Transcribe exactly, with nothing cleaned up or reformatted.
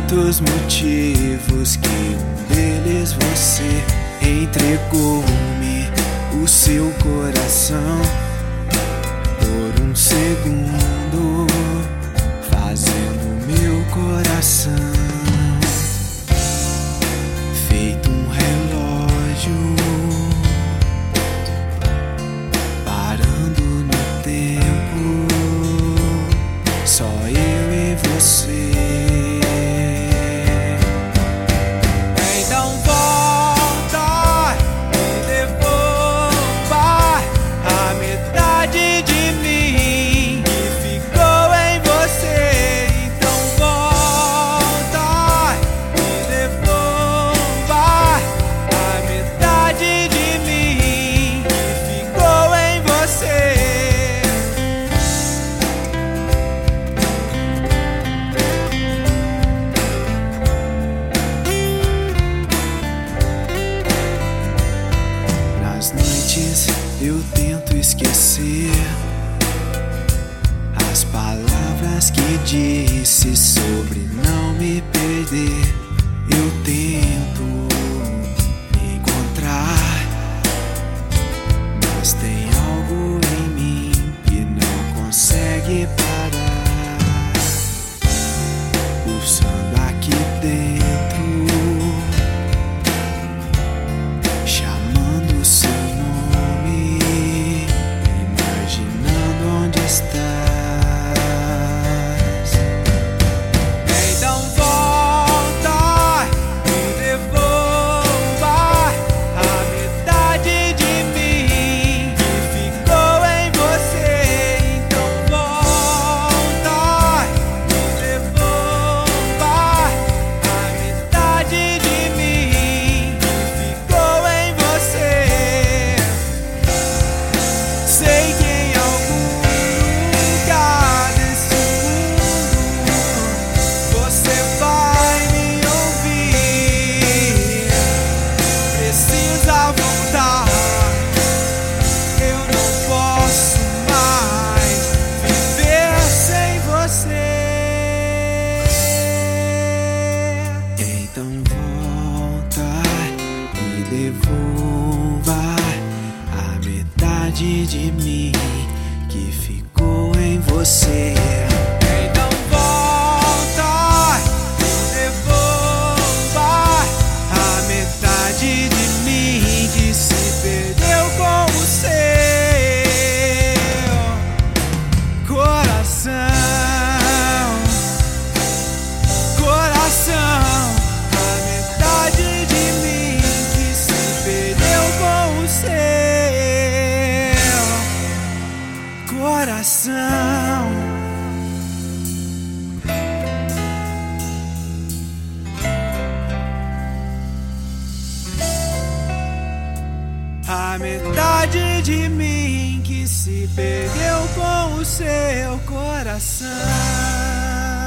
tantos motivos que um deles você entregou-me o seu coração por um segundo, fazendo meu coração feito um relógio, parando no tempo, só eu e você. Eu tento esquecer as palavras que disse sobre não me perder. Eu tento me encontrar, mas tem algo em mim que não consegue parar, pulsando aqui dentro, chamando o seu nome, imaginando onde estás. Então volta, me devolva a metade de mim que ficou em você. Então volta, me devolva a metade de mim que ficou em você. Sei que em algum lugar desse mundo você vai me ouvir. Precisa voltar, eu não posso mais viver sem você. Então volta e devolva a metade de mim que ficou em você. Então volta e devolva a metade de mim que se perdeu com o seu coração. Coração, a metade de mim que se perdeu com o seu coração. A metade de mim que se perdeu com o seu coração.